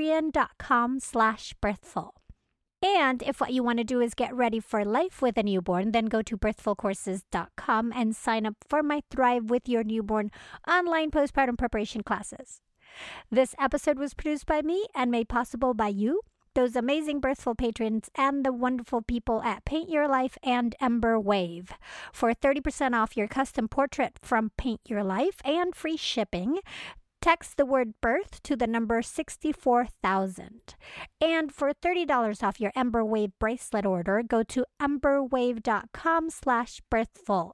patreon.com/birthful. And if what you want to do is get ready for life with a newborn, then go to birthfulcourses.com and sign up for my Thrive with Your Newborn online postpartum preparation classes. This episode was produced by me and made possible by you, those amazing Birthful patrons, and the wonderful people at Paint Your Life and Ember Wave. For 30% off your custom portrait from Paint Your Life and free shipping, text the word birth to the number 64,000. And for $30 off your Ember Wave bracelet order, go to emberwave.com/birthful,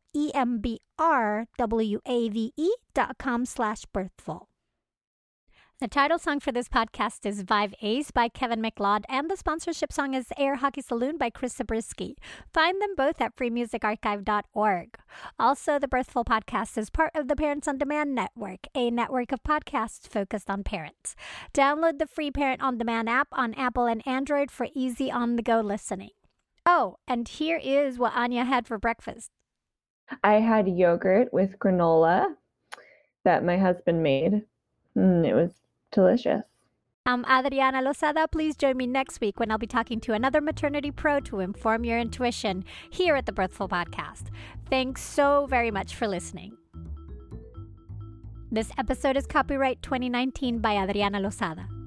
EMBRWAVE.com/birthful. The title song for this podcast is Vive Ace by Kevin MacLeod, and the sponsorship song is Air Hockey Saloon by Chris Zabriskie. Find them both at freemusicarchive.org. Also, the Birthful podcast is part of the Parents on Demand Network, a network of podcasts focused on parents. Download the free Parent on Demand app on Apple and Android for easy on-the-go listening. Oh, and here is what Anya had for breakfast. I had yogurt with granola that my husband made. It was delicious. I'm Adriana Lozada. Please join me next week when I'll be talking to another maternity pro to inform your intuition here at the Birthful Podcast. Thanks so very much for listening. This episode is copyright 2019 by Adriana Lozada.